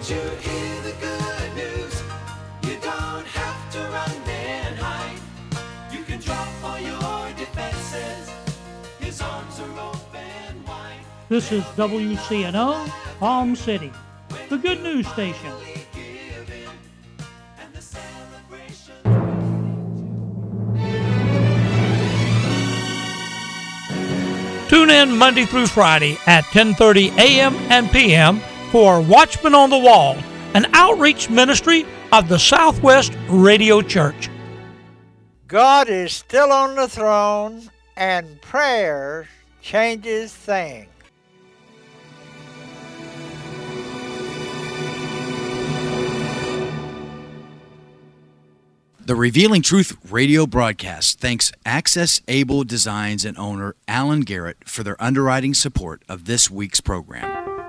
Did you hear the good news? You don't have to run and hide. You can drop all your defenses. His arms are open wide. This is WCNO, Palm City, the good news station. Tune in Monday through Friday at 10:30 a.m. and p.m. for Watchmen on the Wall, an outreach ministry of the Southwest Radio Church. God is still on the throne, and prayer changes things. The Revealing Truth radio broadcast thanks Access Able Designs and owner Alan Garrett for their underwriting support of this week's program.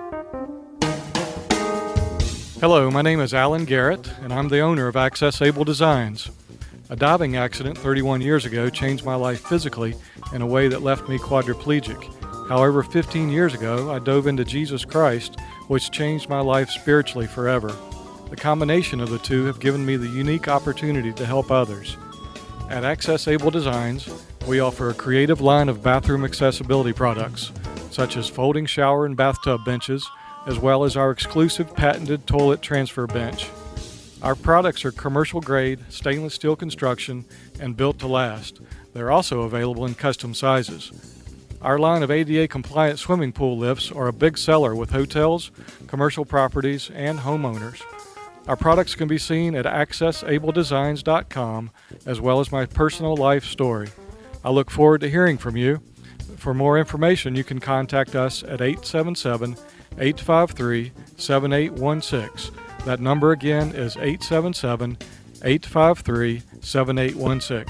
Hello, my name is Alan Garrett, and I'm the owner of Access Able Designs. A diving accident 31 years ago changed my life physically in a way that left me quadriplegic. However, 15 years ago, I dove into Jesus Christ, which changed my life spiritually forever. The combination of the two have given me the unique opportunity to help others. At Access Able Designs, we offer a creative line of bathroom accessibility products, such as folding shower and bathtub benches, as well as our exclusive patented toilet transfer bench. Our products are commercial-grade, stainless steel construction, and built to last. They're also available in custom sizes. Our line of ADA-compliant swimming pool lifts are a big seller with hotels, commercial properties, and homeowners. Our products can be seen at accessabledesigns.com, as well as my personal life story. I look forward to hearing from you. For more information, you can contact us at 877-853-7816. That number again is 877-853-7816.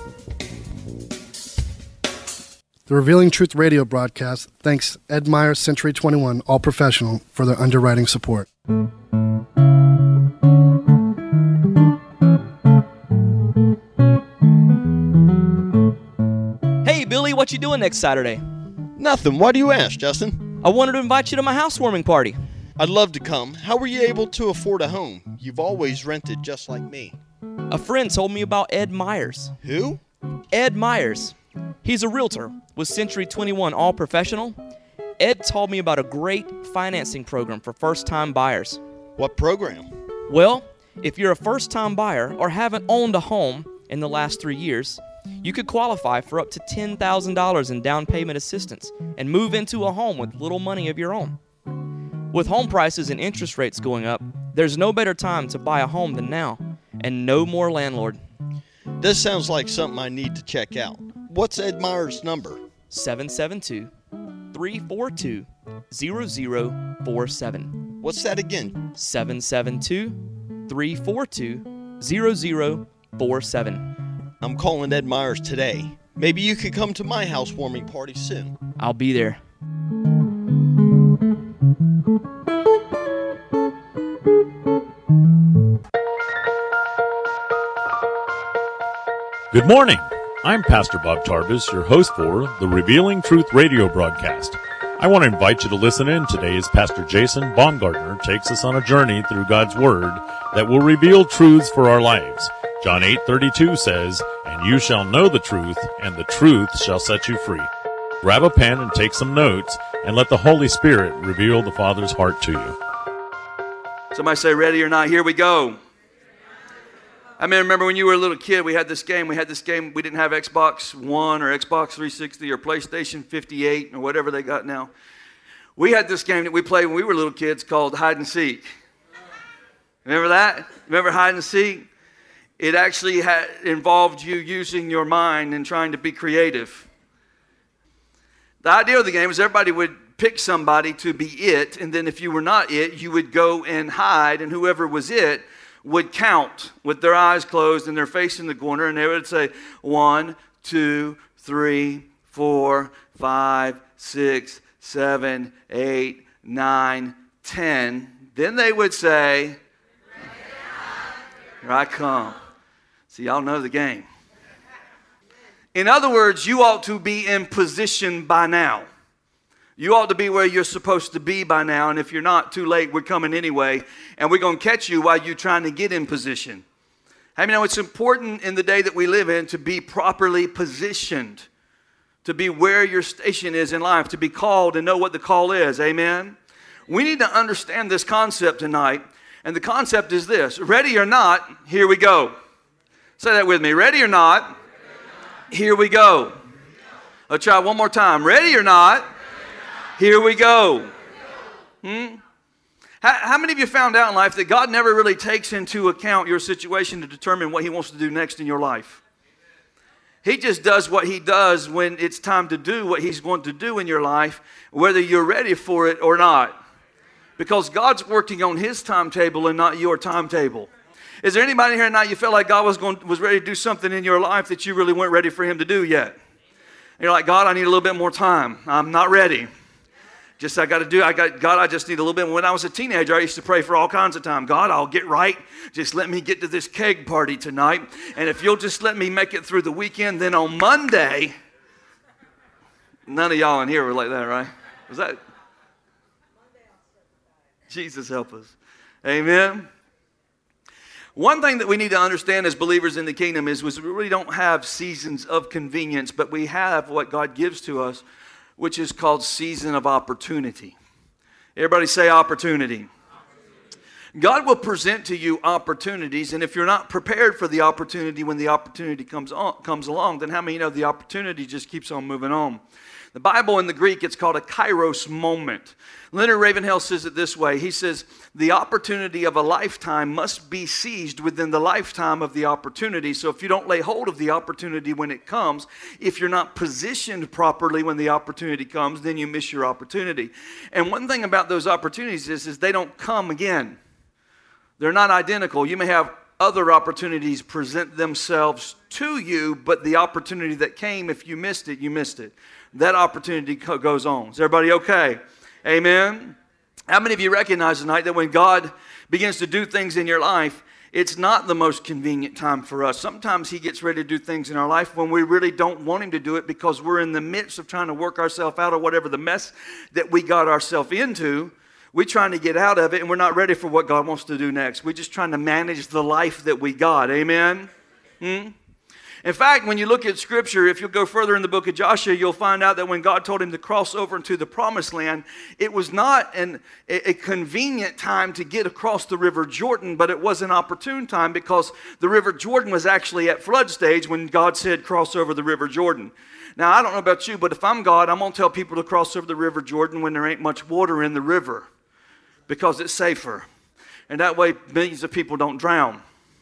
The Revealing Truth radio broadcast thanks Ed Meyer Century 21 All Professional for their underwriting support. Hey, Billy, what you doing next Saturday? Nothing. Why do you ask, Justin? I wanted to invite you to my housewarming party. I'd love to come. How were you able to afford a home? You've always rented just like me. A friend told me about Ed Myers. Who? Ed Myers. He's a realtor with Century 21 All Professional. Ed told me about a great financing program for first-time buyers. What program? Well, if you're a first-time buyer or haven't owned a home in the last 3 years, you could qualify for up to $10,000 in down payment assistance and move into a home with little money of your own. With home prices and interest rates going up, there's no better time to buy a home than now, and no more landlord. This sounds like something I need to check out. What's Ed Meyer's number? 772-342-0047. What's that again? 772-342-0047. I'm calling Ed Myers today. Maybe you could come to my housewarming party soon. I'll be there. Good morning. I'm Pastor Bob Tarbus, your host for the Revealing Truth radio broadcast. I want to invite you to listen in today as Pastor Jason Baumgartner takes us on a journey through God's Word that will reveal truths for our lives. John 8:32 says, "And you shall know the truth, and the truth shall set you free." Grab a pen and take some notes, and let the Holy Spirit reveal the Father's heart to you. Somebody say, ready or not, here we go. I remember when you were a little kid, we had this game. We didn't have Xbox One or Xbox 360 or PlayStation 58 or whatever they got now. We had this game that we played when we were little kids called hide and seek. Remember that? Remember hide and seek? It actually involved you using your mind and trying to be creative. The idea of the game was everybody would pick somebody to be it, and then if you were not it, you would go and hide, and whoever was it would count with their eyes closed and their face in the corner, and they would say 1, 2, 3, 4, 5, 6, 7, 8, 9, 10. Then they would say, here I come. See, y'all know the game. In other words, you ought to be in position by now. You ought to be where you're supposed to be by now, and if you're not, too late, we're coming anyway, and we're going to catch you while you're trying to get in position. I mean, it's important in the day that we live in to be properly positioned, to be where your station is in life, to be called and know what the call is. Amen? We need to understand this concept tonight, and the concept is this. Ready or not, here we go. Say that with me. Ready or not, here we go. Let's try one more time. Ready or not, here we go. How many of you found out in life that God never really takes into account your situation to determine what He wants to do next in your life? He just does what He does when it's time to do what He's going to do in your life, whether you're ready for it or not. Because God's working on His timetable and not your timetable. Is there anybody here tonight you felt like God was ready to do something in your life that you really weren't ready for Him to do yet? And you're like, God, I need a little bit more time. I'm not ready. God, I just need a little bit. When I was a teenager, I used to pray for all kinds of time. God, I'll get right. Just let me get to this keg party tonight. And if you'll just let me make it through the weekend, then on Monday, none of y'all in here were like that, right? Was that? Jesus help us. Amen. One thing that we need to understand as believers in the kingdom is we really don't have seasons of convenience, but we have what God gives to us, which is called season of opportunity. Everybody say opportunity. God will present to you opportunities, and if you're not prepared for the opportunity when the opportunity comes along, then how many know the opportunity just keeps on moving on? The Bible in the Greek, it's called a kairos moment. Leonard Ravenhill says it this way. He says, the opportunity of a lifetime must be seized within the lifetime of the opportunity. So if you don't lay hold of the opportunity when it comes, if you're not positioned properly when the opportunity comes, then you miss your opportunity. And one thing about those opportunities is they don't come again. They're not identical. You may have other opportunities present themselves to you, but the opportunity that came, if you missed it, you missed it. That opportunity goes on. Is everybody okay? Amen? How many of you recognize tonight that when God begins to do things in your life, it's not the most convenient time for us. Sometimes He gets ready to do things in our life when we really don't want Him to do it because we're in the midst of trying to work ourselves out of whatever the mess that we got ourselves into. We're trying to get out of it, and we're not ready for what God wants to do next. We're just trying to manage the life that we got. Amen? In fact, when you look at Scripture, if you'll go further in the book of Joshua, you'll find out that when God told him to cross over into the Promised Land, it was not a convenient time to get across the River Jordan, but it was an opportune time because the River Jordan was actually at flood stage when God said cross over the River Jordan. Now, I don't know about you, but if I'm God, I'm going to tell people to cross over the River Jordan when there ain't much water in the river because it's safer. And that way, millions of people don't drown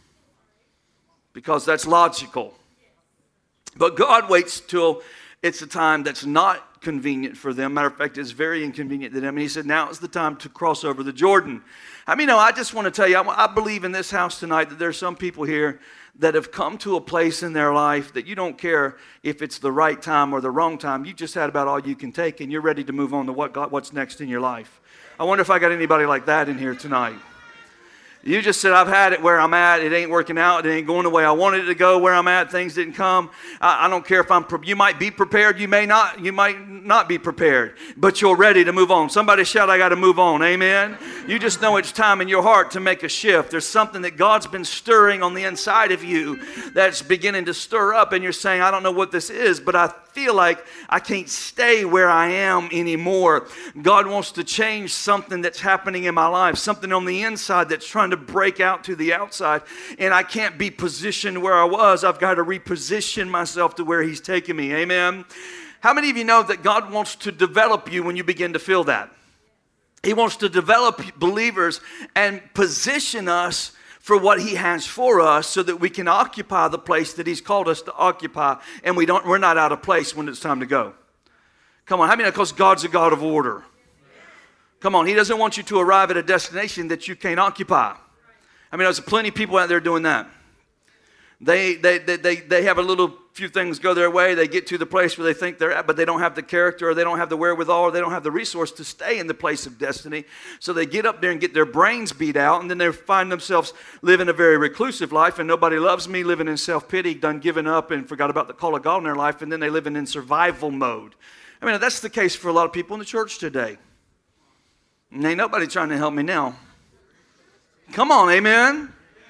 because that's logical. But God waits till it's a time that's not convenient for them. Matter of fact, it's very inconvenient to them. And He said, now is the time to cross over the Jordan. I mean, I just want to tell you, I believe in this house tonight that there's some people here that have come to a place in their life that you don't care if it's the right time or the wrong time. You just had about all you can take, and you're ready to move on to what's next in your life. I wonder if I got anybody like that in here tonight. You just said, I've had it where I'm at. It ain't working out. It ain't going the way I wanted it to go. Where I'm at, things didn't come. I don't care if you might be prepared. You might not be prepared. But you're ready to move on. Somebody shout, I got to move on. Amen? You just know it's time in your heart to make a shift. There's something that God's been stirring on the inside of you that's beginning to stir up. And you're saying, I don't know what this is, but I feel like I can't stay where I am anymore. God wants to change something that's happening in my life, something on the inside that's trying to break out to the outside, and I can't be positioned where I was. I've got to reposition myself to where He's taking me. Amen? How many of you know that God wants to develop you when you begin to feel that? He wants to develop believers and position us for what He has for us so that we can occupy the place that He's called us to occupy, and we're not out of place when it's time to go. Come on, how many know? Because God's a God of order. Come on, He doesn't want you to arrive at a destination that you can't occupy. I mean, there's plenty of people out there doing that. They have a little few things go their way. They get to the place where they think they're at, but they don't have the character, or they don't have the wherewithal, or they don't have the resource to stay in the place of destiny. So they get up there and get their brains beat out, and then they find themselves living a very reclusive life, and nobody loves me, living in self-pity, done giving up and forgot about the call of God in their life, and then they living in survival mode. I mean, that's the case for a lot of people in the church today. And ain't nobody trying to help me now. Come on, amen?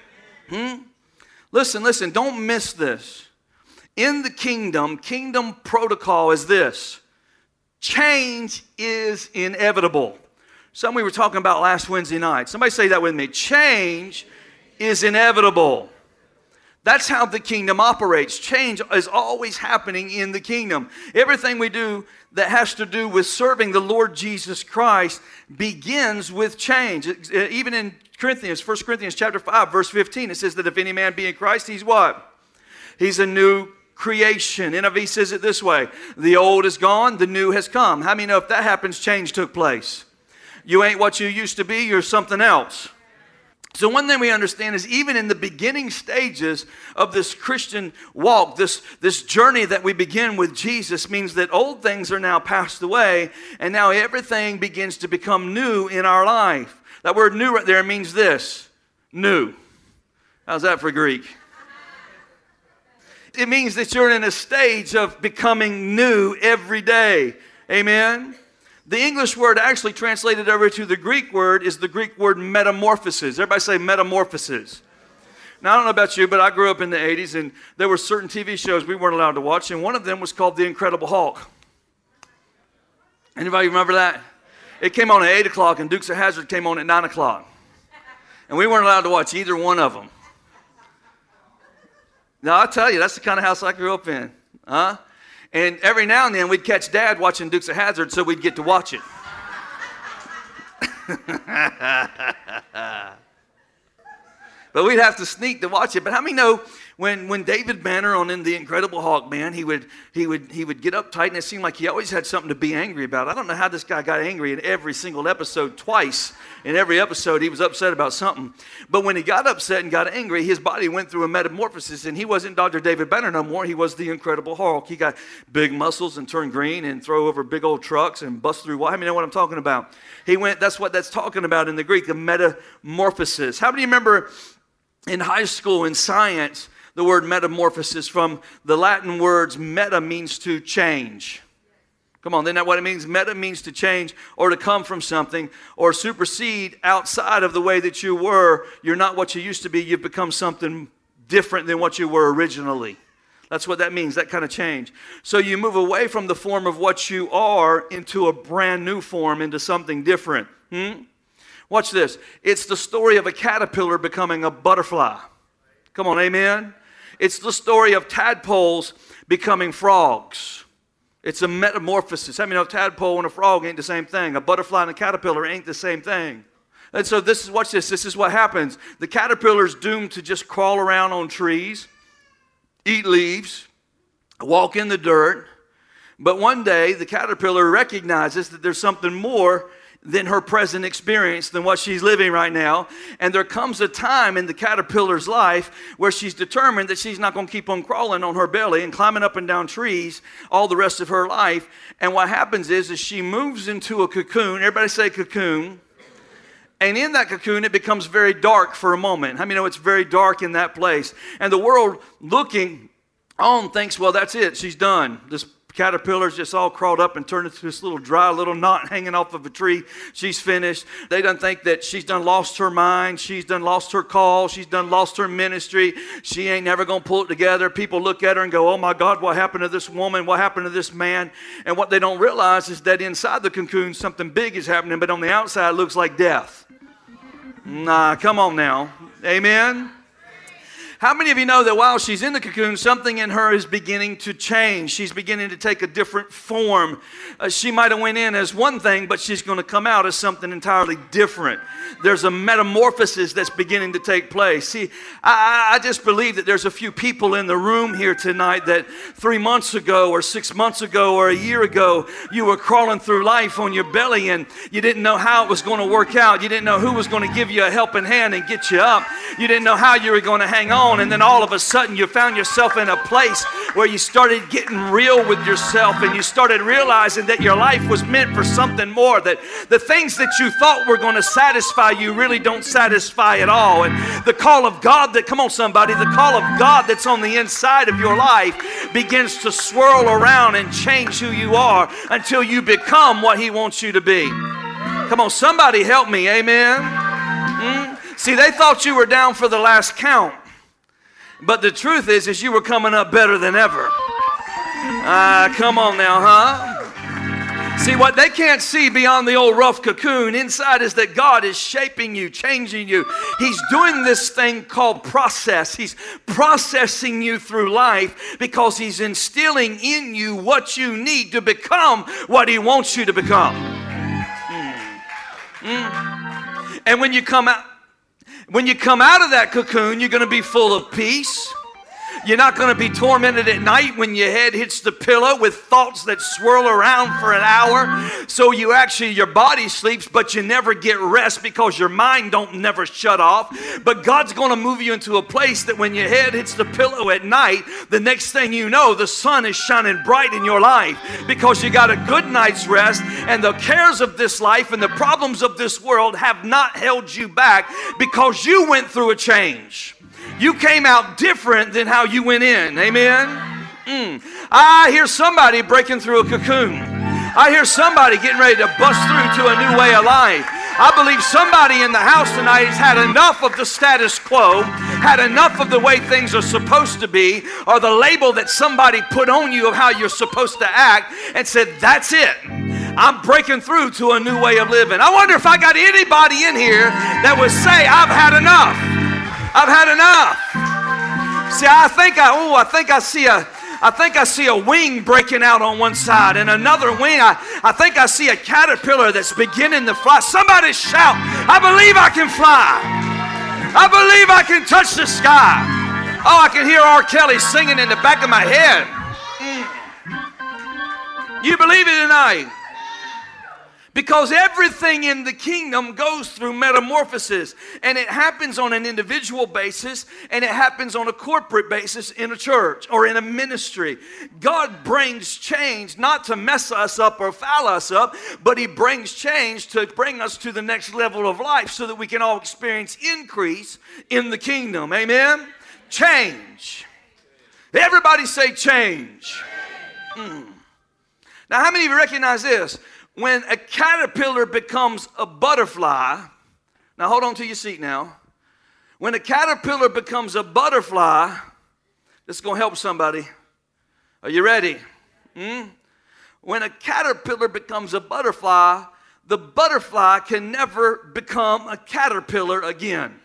Listen, don't miss this. In the kingdom protocol is this. Change is inevitable. Something we were talking about last Wednesday night. Somebody say that with me. Change is inevitable. That's how the kingdom operates. Change is always happening in the kingdom. Everything we do that has to do with serving the Lord Jesus Christ begins with change. Even in Corinthians, 1 Corinthians chapter 5, verse 15, it says that if any man be in Christ, he's what? He's a new creation. NIV says it this way. The old is gone, the new has come. How many know if that happens, change took place? You ain't what you used to be, you're something else. So one thing we understand is even in the beginning stages of this Christian walk, this journey that we begin with Jesus means that old things are now passed away and now everything begins to become new in our life. That word new right there means this, new. How's that for Greek? It means that you're in a stage of becoming new every day. Amen? The English word actually translated over to the Greek word is the Greek word metamorphosis. Everybody say metamorphosis. Now, I don't know about you, but I grew up in the 80s, and there were certain TV shows we weren't allowed to watch, and one of them was called The Incredible Hulk. Anybody remember that? It came on at 8 o'clock, and Dukes of Hazzard came on at 9 o'clock. And we weren't allowed to watch either one of them. Now, I'll tell you, that's the kind of house I grew up in. And every now and then we'd catch Dad watching Dukes of Hazzard, so we'd get to watch it. But we'd have to sneak to watch it. But how many know when David Banner on in The Incredible Hulk, man, he would get uptight, and it seemed like he always had something to be angry about. I don't know how this guy got angry in every single episode. Twice in every episode he was upset about something. But when he got upset and got angry, his body went through a metamorphosis, and he wasn't Dr. David Banner no more. He was the Incredible Hulk. He got big muscles and turned green and throw over big old trucks and bust through. How many know what I'm talking about? That's what that's talking about in the Greek, the metamorphosis. How many remember in high school in science, the word metamorphosis from the Latin words meta means to change. Come on, isn't that what it means? Meta means to change or to come from something or supersede outside of the way that you were. You're not what you used to be. You've become something different than what you were originally. That's what that means, that kind of change. So you move away from the form of what you are into a brand new form, into something different. Watch this. It's the story of a caterpillar becoming a butterfly. Come on, amen? It's the story of tadpoles becoming frogs. It's a metamorphosis. I mean, a tadpole and a frog ain't the same thing. A butterfly and a caterpillar ain't the same thing. And so watch this. This is what happens. The caterpillar's doomed to just crawl around on trees, eat leaves, walk in the dirt. But one day, the caterpillar recognizes that there's something more than her present experience, than what she's living right now. And there comes a time in the caterpillar's life where she's determined that she's not going to keep on crawling on her belly and climbing up and down trees all the rest of her life. And what happens is she moves into a cocoon. Everybody say cocoon. And in that cocoon, it becomes very dark for a moment. How many know it's very dark in that place? And the world looking on thinks, well, that's it. She's done. This caterpillar's just all crawled up and turned into this little dry little knot hanging off of a tree. She's finished. They done think that she's done lost her mind. She's done lost her call. She's done lost her ministry. She ain't never going to pull it together. People look at her and go, oh my God, what happened to this woman? What happened to this man? And what they don't realize is that inside the cocoon, something big is happening, but on the outside, it looks like death. Nah, come on now. Amen? How many of you know that while she's in the cocoon, something in her is beginning to change? She's beginning to take a different form. She might have went in as one thing, but she's going to come out as something entirely different. There's a metamorphosis that's beginning to take place. See, I just believe that there's a few people in the room here tonight that 3 months ago or 6 months ago or a year ago, you were crawling through life on your belly and you didn't know how it was going to work out. You didn't know who was going to give you a helping hand and get you up. You didn't know how you were going to hang on. And then all of a sudden you found yourself in a place where you started getting real with yourself and you started realizing that your life was meant for something more, that the things that you thought were going to satisfy you really don't satisfy at all. And the call of God that, come on somebody, the call of God that's on the inside of your life begins to swirl around and change who you are until you become what He wants you to be. Come on, somebody help me, amen? See, they thought you were down for the last count. But the truth is you were coming up better than ever. Come on now, huh? See, what they can't see beyond the old rough cocoon inside is that God is shaping you, changing you. He's doing this thing called process. He's processing you through life because He's instilling in you what you need to become what He wants you to become. And when you come out of that cocoon, you're going to be full of peace. You're not going to be tormented at night when your head hits the pillow with thoughts that swirl around for an hour. So your body sleeps, but you never get rest because your mind don't never shut off. But God's going to move you into a place that when your head hits the pillow at night, the next thing you know, the sun is shining bright in your life because you got a good night's rest, and the cares of this life and the problems of this world have not held you back because you went through a change. You came out different than how you went in. Amen? I hear somebody breaking through a cocoon. I hear somebody getting ready to bust through to a new way of life. I believe somebody in the house tonight has had enough of the status quo, had enough of the way things are supposed to be, or the label that somebody put on you of how you're supposed to act, and said, that's it. I'm breaking through to a new way of living. I wonder if I got anybody in here that would say, I've had enough. I've had enough. See, I think I see a wing breaking out on one side and another wing. I think I see a caterpillar that's beginning to fly. Somebody shout, I believe I can fly. I believe I can touch the sky. Oh, I can hear R. Kelly singing in the back of my head. You believe it tonight? Because everything in the kingdom goes through metamorphosis, and it happens on an individual basis, and it happens on a corporate basis in a church or in a ministry. God brings change not to mess us up or foul us up, but He brings change to bring us to the next level of life so that we can all experience increase in the kingdom. Amen? Change. Everybody say change. Now, how many of you recognize this? When a caterpillar becomes a butterfly, now hold on to your seat now. When a caterpillar becomes a butterfly, this is going to help somebody. Are you ready? When a caterpillar becomes a butterfly, the butterfly can never become a caterpillar again.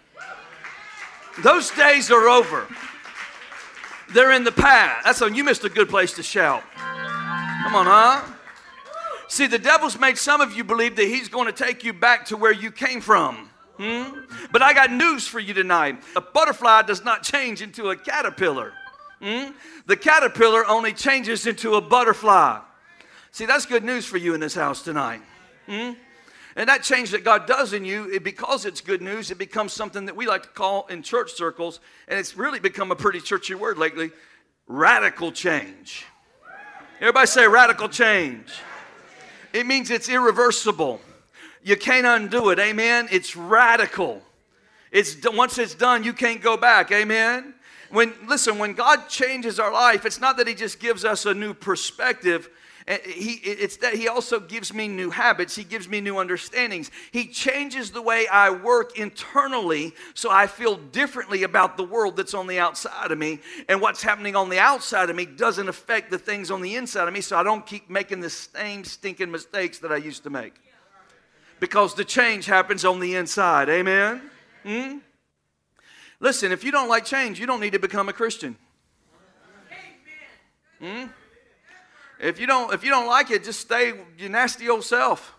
Those days are over. They're in the past. You missed a good place to shout. Come on, huh? See, the devil's made some of you believe that he's going to take you back to where you came from. But I got news for you tonight. A butterfly does not change into a caterpillar. The caterpillar only changes into a butterfly. See, that's good news for you in this house tonight. And that change that God does in you, because it's good news, it becomes something that we like to call in church circles, and it's really become a pretty churchy word lately, radical change. Everybody say radical change. It means it's irreversible. You can't undo it, amen? It's radical. Once it's done, you can't go back, amen? When God changes our life, it's not that He just gives us a new perspective. It's that He also gives me new habits. He gives me new understandings. He changes the way I work internally so I feel differently about the world that's on the outside of me. And what's happening on the outside of me doesn't affect the things on the inside of me, so I don't keep making the same stinking mistakes that I used to make. Because the change happens on the inside. Amen? Listen, if you don't like change, you don't need to become a Christian. If you don't like it, just stay your nasty old self.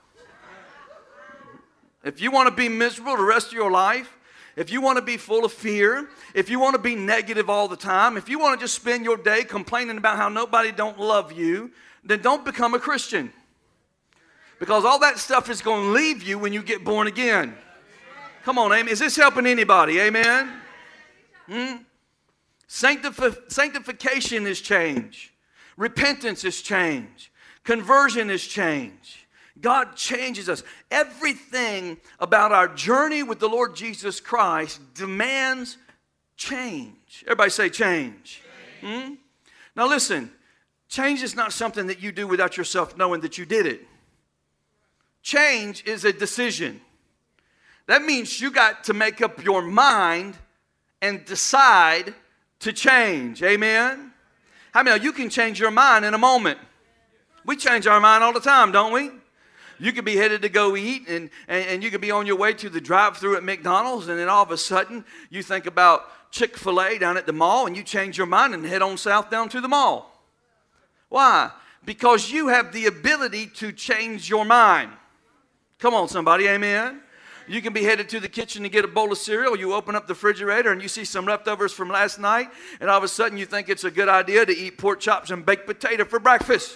If you want to be miserable the rest of your life, if you want to be full of fear, if you want to be negative all the time, if you want to just spend your day complaining about how nobody don't love you, then don't become a Christian. Because all that stuff is going to leave you when you get born again. Come on, amen. Is this helping anybody? Amen? Sanctification is change. Repentance is change. Conversion is change. God changes us. Everything about our journey with the Lord Jesus Christ demands change. Everybody say change. Now listen, change is not something that you do without yourself knowing that you did it. Change is a decision. That means you got to make up your mind and decide to change. Amen? How many of you can change your mind in a moment? We change our mind all the time, don't we? You could be headed to go eat, and you could be on your way to the drive-thru at McDonald's, and then all of a sudden you think about Chick-fil-A down at the mall, and you change your mind and head on south down to the mall. Why? Because you have the ability to change your mind. Come on, somebody, amen? You can be headed to the kitchen to get a bowl of cereal. You open up the refrigerator and you see some leftovers from last night, and all of a sudden you think it's a good idea to eat pork chops and baked potato for breakfast.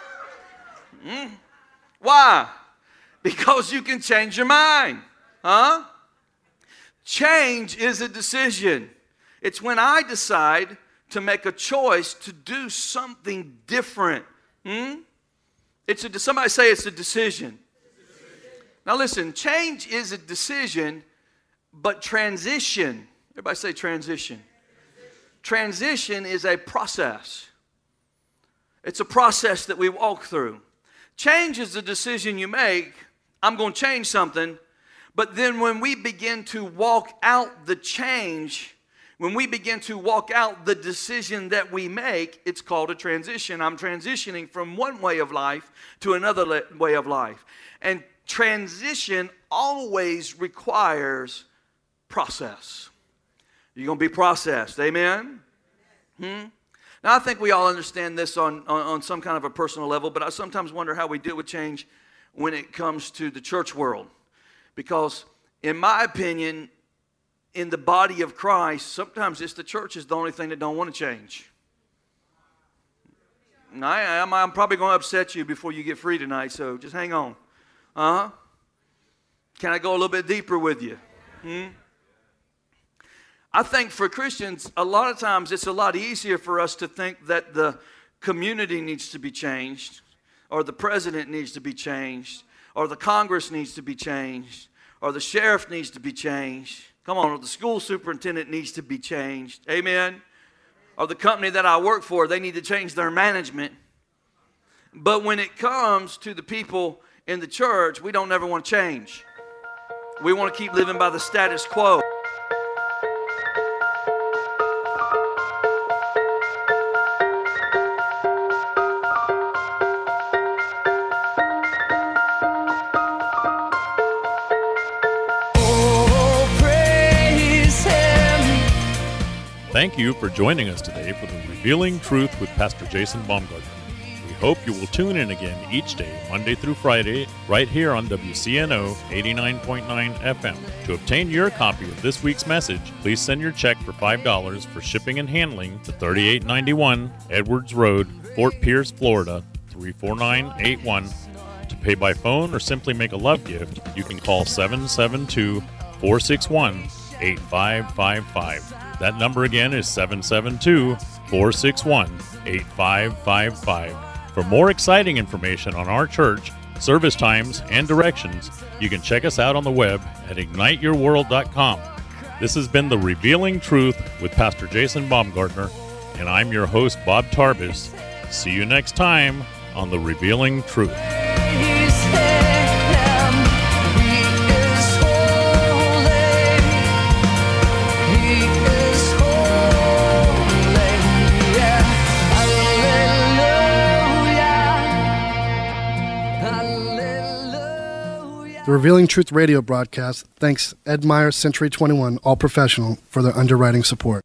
Why? Because you can change your mind. Huh? Change is a decision. It's when I decide to make a choice to do something different. Somebody say it's a decision. Now listen, change is a decision, but transition, everybody say transition. Transition is a process. It's a process that we walk through. Change is the decision you make. I'm going to change something, but then when we begin to walk out the change, when we begin to walk out the decision that we make, it's called a transition. I'm transitioning from one way of life to another way of life. And transition always requires process. You're going to be processed. Amen? Now, I think we all understand this on some kind of a personal level, but I sometimes wonder how we deal with change when it comes to the church world. Because, in my opinion, in the body of Christ, sometimes it's the church is the only thing that don't want to change. I'm probably going to upset you before you get free tonight, so just hang on. Can I go a little bit deeper with you? I think for Christians, a lot of times it's a lot easier for us to think that the community needs to be changed, or the president needs to be changed, or the Congress needs to be changed, or the sheriff needs to be changed. Come on, or the school superintendent needs to be changed. Amen? Or the company that I work for, they need to change their management. But when it comes to the people in the church, we don't ever want to change. We want to keep living by the status quo. Thank you for joining us today for the Revealing Truth with Pastor Jason Baumgartner. We hope you will tune in again each day, Monday through Friday, right here on WCNO 89.9 FM. To obtain your copy of this week's message, please send your check for $5 for shipping and handling to 3891 Edwards Road, Fort Pierce, Florida, 34981. To pay by phone or simply make a love gift, you can call 772-461-8555. That number again is 772-461-8555. For more exciting information on our church, service times, and directions, you can check us out on the web at igniteyourworld.com. This has been The Revealing Truth with Pastor Jason Baumgartner, and I'm your host, Bob Tarbis. See you next time on The Revealing Truth. The Revealing Truth radio broadcast thanks Ed Meyer Century 21 All Professional for their underwriting support.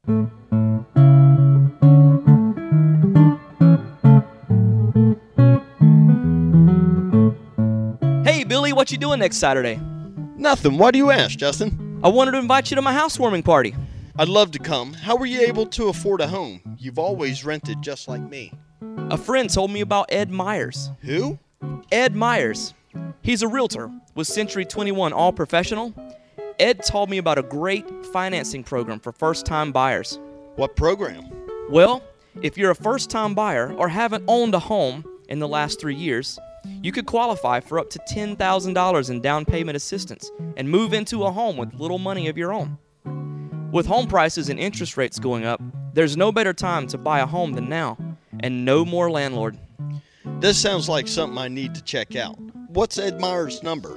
Hey, Billy, what you doing next Saturday? Nothing. Why do you ask, Justin? I wanted to invite you to my housewarming party. I'd love to come. How were you able to afford a home? You've always rented just like me. A friend told me about Ed Myers. Who? Ed Myers. He's a realtor with Century 21 All Professional. Ed told me about a great financing program for first-time buyers. What program? Well, if you're a first-time buyer or haven't owned a home in the last 3 years, you could qualify for up to $10,000 in down payment assistance and move into a home with little money of your own. With home prices and interest rates going up, there's no better time to buy a home than now, and no more landlord. This sounds like something I need to check out. What's Ed Meyer's number?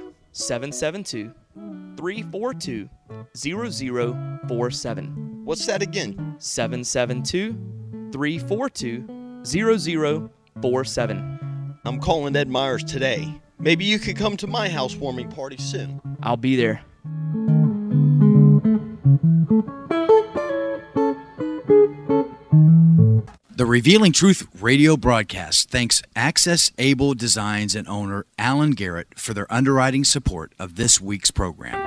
772-342-0047. What's that again? 772-342-0047. I'm calling Ed Myers today. Maybe you could come to my housewarming party soon. I'll be there. The Revealing Truth radio broadcast thanks Access Able Designs and owner Alan Garrett for their underwriting support of this week's program.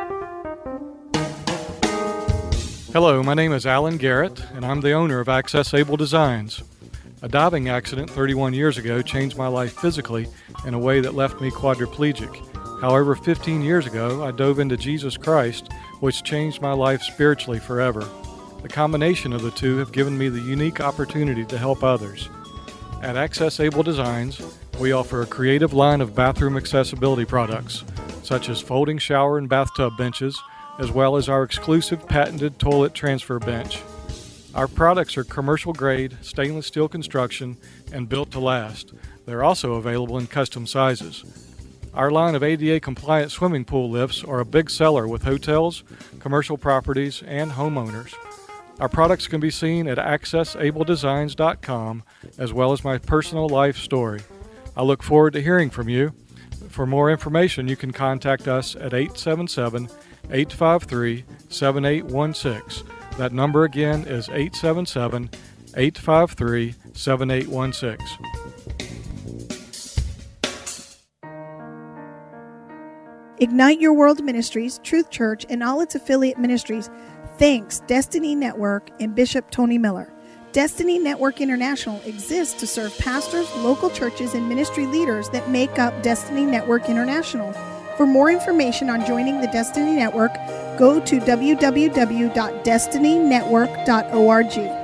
Hello, my name is Alan Garrett, and I'm the owner of Access Able Designs. A diving accident 31 years ago changed my life physically in a way that left me quadriplegic. However, 15 years ago, I dove into Jesus Christ, which changed my life spiritually forever. The combination of the two have given me the unique opportunity to help others. At Access Able Designs, we offer a creative line of bathroom accessibility products, such as folding shower and bathtub benches, as well as our exclusive patented toilet transfer bench. Our products are commercial-grade, stainless steel construction, and built to last. They're also available in custom sizes. Our line of ADA-compliant swimming pool lifts are a big seller with hotels, commercial properties, and homeowners. Our products can be seen at accessabledesigns.com, as well as my personal life story. I look forward to hearing from you. For more information, you can contact us at 877-853-7816. That number again is 877-853-7816. Ignite Your World Ministries, Truth Church, and all its affiliate ministries thanks Destiny Network and Bishop Tony Miller. Destiny Network International exists to serve pastors, local churches, and ministry leaders that make up Destiny Network International. For more information on joining the Destiny Network, go to www.destinynetwork.org.